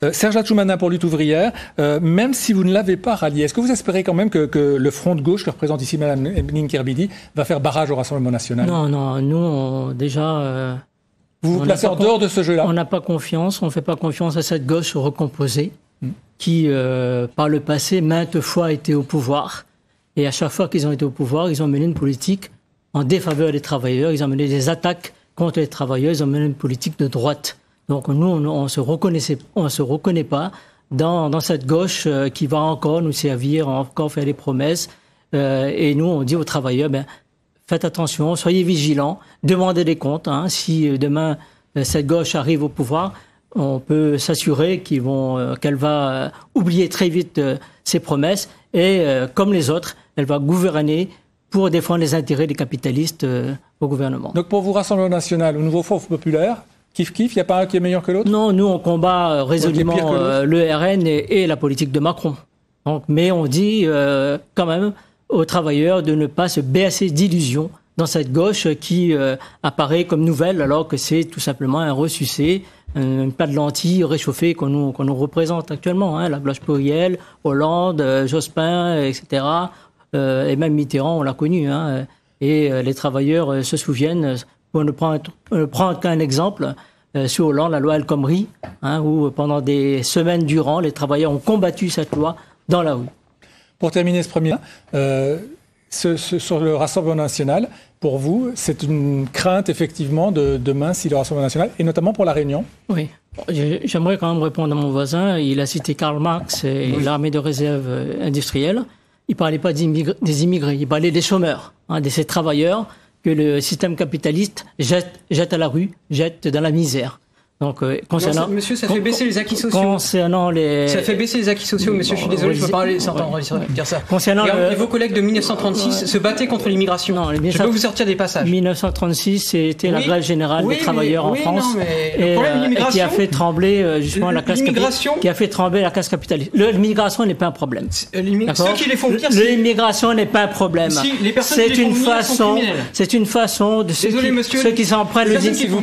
Serge Atchoumana pour Lutte ouvrière, même si vous ne l'avez pas rallié, est-ce que vous espérez quand même que le front de gauche que représente ici Mme Emeline Kerbidi va faire barrage au Rassemblement national? Non, nous, déjà... vous vous placez en dehors de ce jeu-là? On n'a pas confiance, on ne fait pas confiance à cette gauche recomposée qui, par le passé, maintes fois été au pouvoir. Et à chaque fois qu'ils ont été au pouvoir, ils ont mené une politique en défaveur des travailleurs, ils ont mené des attaques contre les travailleurs, ils ont mené une politique de droite. Donc nous, on se reconnaît pas dans cette gauche qui va encore nous servir, encore faire des promesses. Et nous, on dit aux travailleurs, faites attention, soyez vigilants, demandez des comptes. Si demain cette gauche arrive au pouvoir, on peut s'assurer qu'elle va oublier très vite ses promesses et, comme les autres, elle va gouverner pour défendre les intérêts des capitalistes au gouvernement. Donc pour vous, Rassemblement national, au nouveau Front populaire, kiff, il n'y a pas un qui est meilleur que l'autre? Non, nous on combat résolument le RN et la politique de Macron. Donc, mais on dit quand même aux travailleurs de ne pas se bercer d'illusions dans cette gauche qui apparaît comme nouvelle alors que c'est tout simplement un ressucé, un plat de lentilles réchauffé qu'on nous représente actuellement. La Blanche Pluriel, Hollande, Jospin, etc. Et même Mitterrand, on l'a connu. Et les travailleurs se souviennent, pour ne prendre qu'un exemple, sur Hollande, la loi El Khomri, où pendant des semaines durant, les travailleurs ont combattu cette loi dans la rue. Pour terminer ce premier, sur le Rassemblement national, pour vous, c'est une crainte effectivement de demain si le Rassemblement national, et notamment pour La Réunion? Oui. J'aimerais quand même répondre à mon voisin. Il a cité Karl Marx et l'armée de réserve industrielle. Il ne parlait pas des immigrés, il parlait des chômeurs, de ces travailleurs que le système capitaliste jette à la rue, jette dans la misère. Donc, concernant... Non, monsieur, ça fait baisser les acquis sociaux. Concernant les... Ça fait baisser les acquis sociaux, monsieur, je suis désolé, je peux pas s'entendre dire ça. Concernant et vos collègues de 1936 se battaient contre l'immigration. Non, je peux vous sortir des passages. 1936, c'était la grève générale des travailleurs en France. Non, mais le problème de l'immigration... qui a fait trembler, justement, la classe capitaliste. Qui a fait trembler la classe capitaliste. L'immigration n'est pas un problème. Ceux qui les font venir... L'immigration n'est pas un problème. Si, les personnes qui les font venir sont criminelles. C'est une façon de ceux qui s'en prennent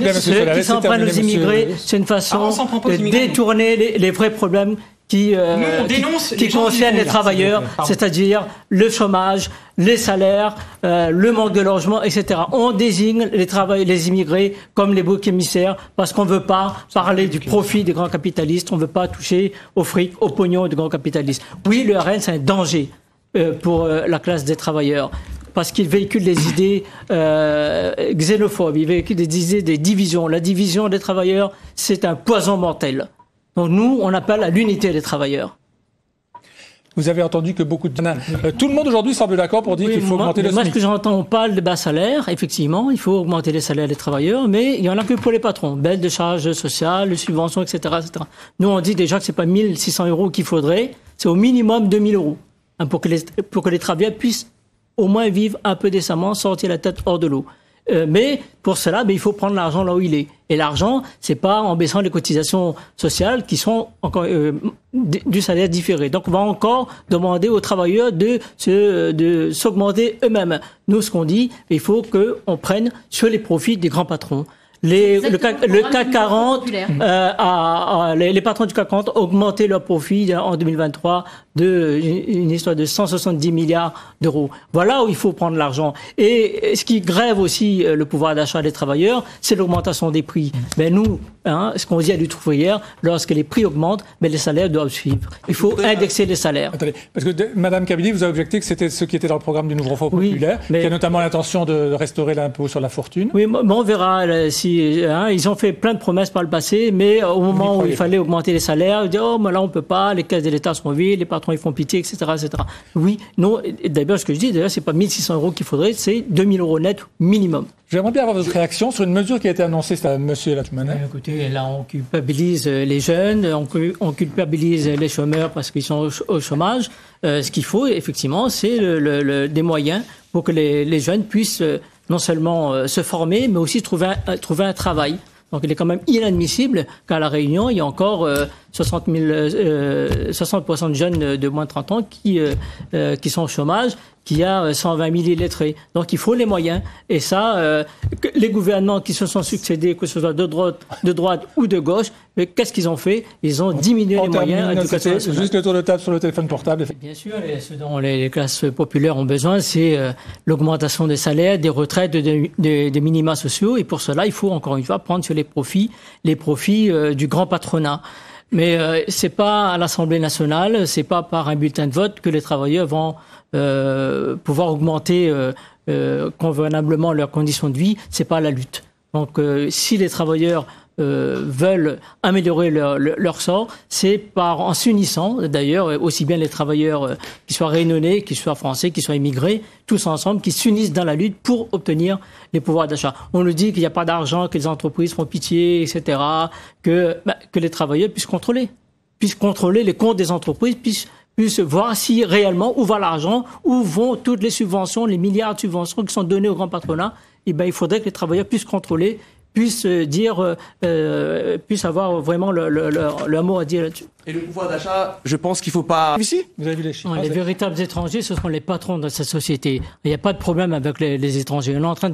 aux immigrés. C'est une façon de détourner les vrais problèmes qui concernent les travailleurs, c'est-à-dire le chômage, les salaires, le manque de logement, etc. On désigne les immigrés comme les boucs émissaires parce qu'on ne veut pas parler du profit des grands capitalistes, on ne veut pas toucher au fric, au pognon des grands capitalistes. Oui, le RN, c'est un danger pour la classe des travailleurs. Parce qu'il véhicule des idées xénophobes, il véhicule des idées des divisions. La division des travailleurs, c'est un poison mortel. Donc nous, on appelle à l'unité des travailleurs. Vous avez entendu que beaucoup de... tout le monde aujourd'hui semble d'accord pour dire qu'il faut augmenter le SMIC. Moi, ce que j'entends, on parle de bas salaires. Effectivement, il faut augmenter les salaires des travailleurs, mais il n'y en a que pour les patrons. Baisse de charges sociales, de subventions, etc., etc. Nous, on dit déjà que c'est pas 1 600 € qu'il faudrait, c'est au minimum 2 000 € pour que les travailleurs puissent au moins vivre un peu décemment, sortir la tête hors de l'eau. Mais pour cela, il faut prendre l'argent là où il est. Et l'argent, c'est pas en baissant les cotisations sociales qui sont encore du salaire différé. Donc on va encore demander aux travailleurs de s'augmenter eux-mêmes. Nous, ce qu'on dit, il faut qu'on prenne sur les profits des grands patrons. Le CAC 40, les patrons du CAC 40 ont augmenté leurs profits en 2023 une histoire de 170 milliards d'euros. Voilà où il faut prendre l'argent. Et ce qui grève aussi le pouvoir d'achat des travailleurs, c'est l'augmentation des prix. Mais nous, ce qu'on dit à Lutte ouvrière, lorsque les prix augmentent, les salaires doivent suivre. Il faut indexer les salaires. Attendez, parce que Mme Kerbidi vous a objecté que c'était ce qui était dans le programme du Nouveau Front populaire, qui a notamment l'intention de restaurer l'impôt sur la fortune. Oui, on verra si ils ont fait plein de promesses par le passé, mais au moment où il fallait augmenter les salaires, ils disaient mais là on peut pas, les caisses de l'État sont vides, les patrons ils font pitié, etc., etc. Oui, non. D'ailleurs, ce que je dis, c'est pas 1 600 € qu'il faudrait, c'est 2 000 € net minimum. J'aimerais bien avoir votre réaction sur une mesure qui a été annoncée, c'est à M. Atchoumana. Écoutez, là, on culpabilise les jeunes, on culpabilise les chômeurs parce qu'ils sont au chômage. Ce qu'il faut, effectivement, c'est des moyens pour que les jeunes puissent non seulement se former, mais aussi trouver un travail. Donc il est quand même inadmissible qu'à La Réunion, il y a encore 60% de jeunes de moins de 30 ans qui sont au chômage, qu'il y a 120 000 illettrés. Donc il faut les moyens. Et ça, les gouvernements qui se sont succédés, que ce soit de droite ou de gauche, qu'est-ce qu'ils ont fait? Ils ont diminué les moyens. Juste le tour de table sur le téléphone portable. Bien sûr, ce dont les classes populaires ont besoin, c'est l'augmentation des salaires, des retraites, des minima sociaux. Et pour cela, il faut encore une fois prendre sur les profits du grand patronat. Mais c'est pas à l'Assemblée nationale, c'est pas par un bulletin de vote que les travailleurs vont pouvoir augmenter convenablement leurs conditions de vie. C'est pas la lutte. Donc, si les travailleurs veulent améliorer leur sort, c'est en s'unissant, d'ailleurs, aussi bien les travailleurs qui soient réunionnais, qui soient français, qui soient immigrés, tous ensemble, qui s'unissent dans la lutte pour obtenir les pouvoirs d'achat. On nous dit qu'il n'y a pas d'argent, que les entreprises font pitié, etc., que les travailleurs puissent contrôler les comptes des entreprises, puissent voir si réellement où va l'argent, où vont toutes les subventions, les milliards de subventions qui sont données au grand patronat. Eh ben, il faudrait que les travailleurs puissent contrôler, puissent avoir vraiment leur mot à dire là-dessus. Et le pouvoir d'achat, je pense qu'il ne faut pas... Ici, vous avez vu les chiffres. Les véritables étrangers, ce sont les patrons de cette société. Il n'y a pas de problème avec les étrangers. On est en train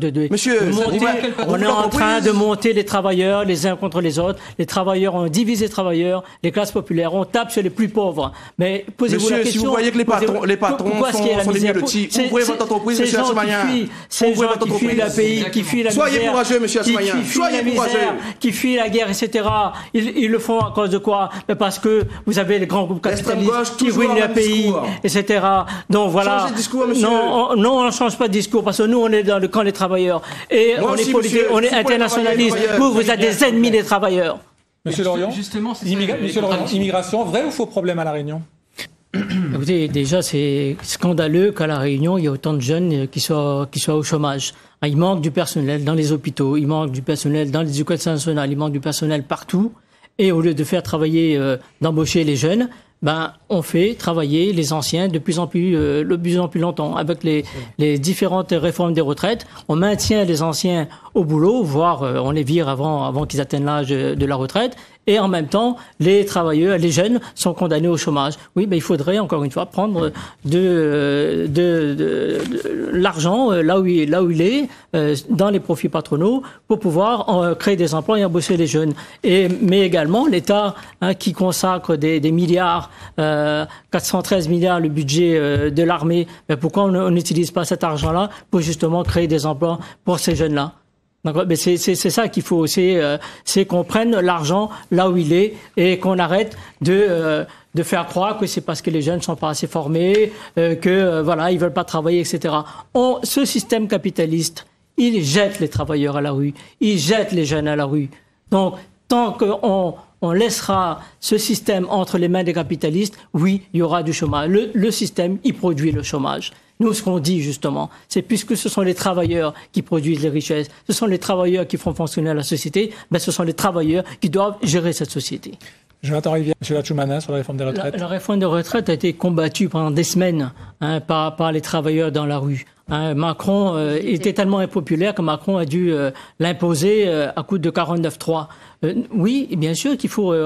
de monter les travailleurs les uns contre les autres. Les travailleurs ont divisé les travailleurs, les classes populaires. On tape sur les plus pauvres. Mais posez-vous la question... si vous voyez que les patrons sont les mieux lotis, ouvrez votre entreprise, monsieur Assoumaïen. Ces gens qui fuient le pays, qui fuient la misère... Soyez courageux, monsieur Assoumaïen. Soyez courageux. Qui fuient la guerre, etc. Ils le font à cause de quoi? Parce que vous avez les grands groupes capitalistes qui ruinent le pays, etc. Donc voilà. Changez de discours, monsieur. Non, on ne change pas de discours parce que nous, on est dans le camp des travailleurs. Et on est politique, on est internationaliste. Vous êtes des ennemis des travailleurs. Monsieur Lorion, immigration, vrai ou faux problème à La Réunion? Écoutez, déjà, c'est scandaleux qu'à La Réunion, il y ait autant de jeunes qui soient au chômage. Il manque du personnel dans les hôpitaux, il manque du personnel dans l'éducation nationale, il manque du personnel partout. Et au lieu de faire travailler, d'embaucher les jeunes, on fait travailler les anciens de plus en plus longtemps. Avec les différentes réformes des retraites, on maintient les anciens au boulot, voire on les vire avant qu'ils atteignent l'âge de la retraite. Et en même temps, les travailleurs, les jeunes sont condamnés au chômage. Oui, il faudrait encore une fois prendre de l'argent là où il est dans les profits patronaux pour pouvoir créer des emplois et embaucher les jeunes. Mais également l'État qui consacre des milliards, 413 milliards le budget de l'armée. Pourquoi on n'utilise pas cet argent-là pour justement créer des emplois pour ces jeunes-là? Mais c'est ça qu'il faut, c'est qu'on prenne l'argent là où il est et qu'on arrête de faire croire que c'est parce que les jeunes sont pas assez formés, ils veulent pas travailler, etc. Ce système capitaliste, il jette les travailleurs à la rue, il jette les jeunes à la rue. Donc, tant qu'on laissera ce système entre les mains des capitalistes, oui, il y aura du chômage. Le système, il produit le chômage. Nous, ce qu'on dit, justement, c'est puisque ce sont les travailleurs qui produisent les richesses, ce sont les travailleurs qui font fonctionner la société, ce sont les travailleurs qui doivent gérer cette société. Jonathan Rivière, M. Lachoumanin, sur la réforme des retraites. La réforme des retraites a été combattue pendant des semaines par les travailleurs dans la rue. Macron était tellement impopulaire que Macron a dû l'imposer à coup de 49.3. Oui, bien sûr qu'il faut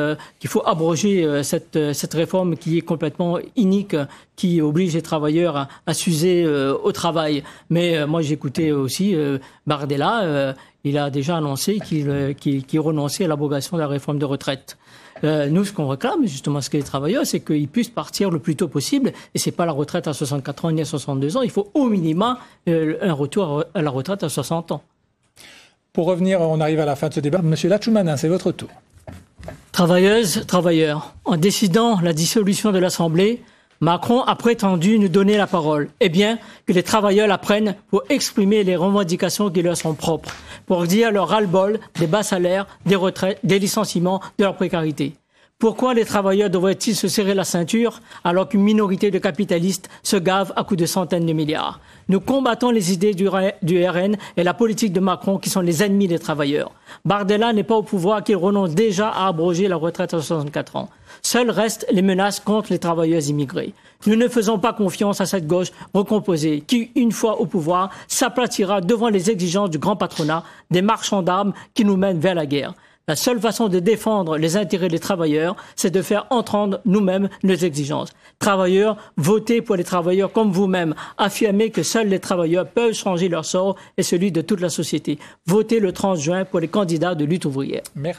abroger cette réforme qui est complètement inique, qui oblige les travailleurs à s'user au travail. Mais moi, j'écoutais aussi Bardella. Il a déjà annoncé qu'il renonçait à l'abrogation de la réforme de retraite. Nous, ce qu'on réclame, justement, ce que les travailleurs, c'est qu'ils puissent partir le plus tôt possible. Et c'est pas la retraite à 64 ans ni à 62 ans. Il faut au minimum un retour à la retraite à 60 ans. Pour revenir, on arrive à la fin de ce débat. Monsieur Lachoumanin, c'est votre tour. Travailleuses, travailleurs, en décidant la dissolution de l'Assemblée, Macron a prétendu nous donner la parole. Eh bien, que les travailleurs la prennent pour exprimer les revendications qui leur sont propres, pour dire leur ras-le-bol des bas salaires, des retraites, des licenciements, de leur précarité. Pourquoi les travailleurs devraient-ils se serrer la ceinture alors qu'une minorité de capitalistes se gave à coups de centaines de milliards? Nous combattons les idées du RN et la politique de Macron qui sont les ennemis des travailleurs. Bardella n'est pas au pouvoir qu'il renonce déjà à abroger la retraite à 64 ans. Seules restent les menaces contre les travailleurs immigrés. Nous ne faisons pas confiance à cette gauche recomposée qui, une fois au pouvoir, s'aplatira devant les exigences du grand patronat, des marchands d'armes qui nous mènent vers la guerre. La seule façon de défendre les intérêts des travailleurs, c'est de faire entendre nous-mêmes nos exigences. Travailleurs, votez pour les travailleurs comme vous-même. Affirmez que seuls les travailleurs peuvent changer leur sort et celui de toute la société. Votez le 30 juin pour les candidats de lutte ouvrière. Merci.